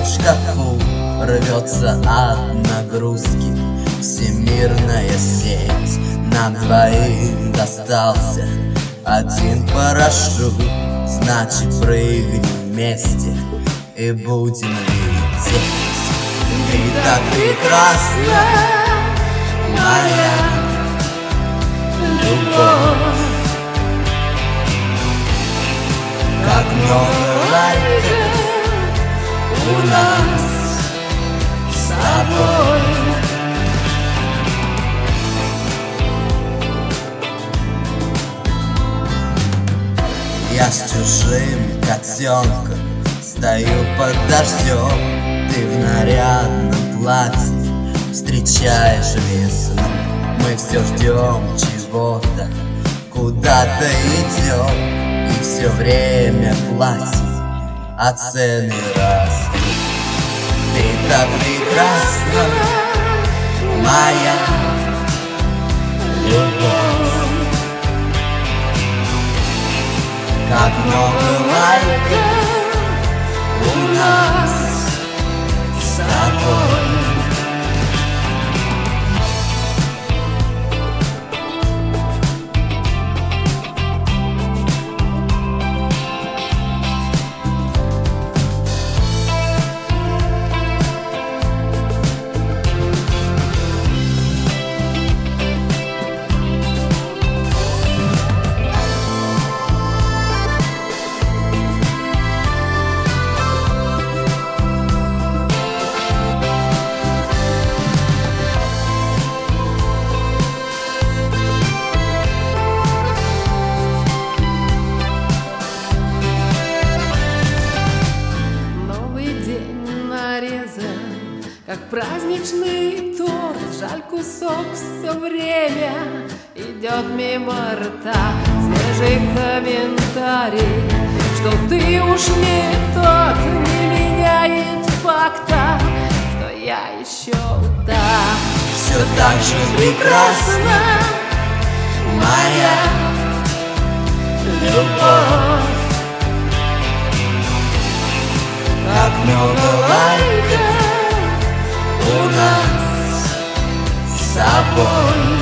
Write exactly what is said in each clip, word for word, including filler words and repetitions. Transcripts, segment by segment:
в шкафу рвется от нагрузки. Всемирная сеть нам двоим достался один парашют. Значит, прыгнем вместе и будем лететь. Ты так прекрасна, моя любовь. Как много лайков у нас с тобой. Я с чужим котенком стою под дождем. Ты в нарядном платье встречаешь весну. Мы все ждем чего-то, куда-то идем, и все время платим, а цены растут. Ты так прекрасна, моя любовь. Как много лайков у нас с тобой. Как праздничный торт, жаль, кусок все время идет мимо рта. Свежий комментарий, что ты уж не тот, не меняет факта, что я еще та. Все так же прекрасна, моя любовь. Как много лайков у нас с тобой.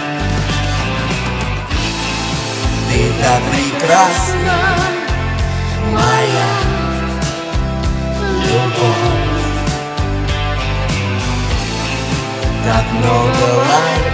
Ты так прекрасна, моя любовь. Так много лайков